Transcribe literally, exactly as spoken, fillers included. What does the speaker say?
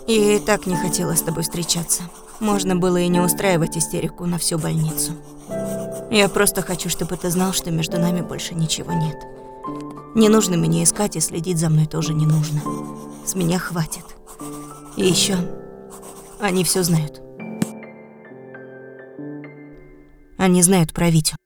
Я и так не хотела с тобой встречаться. Можно было и не устраивать истерику на всю больницу. Я просто хочу, чтобы ты знал, что между нами больше ничего нет. Не нужно меня искать, и следить за мной тоже не нужно. С меня хватит. И еще, они все знают. Они знают про Витю.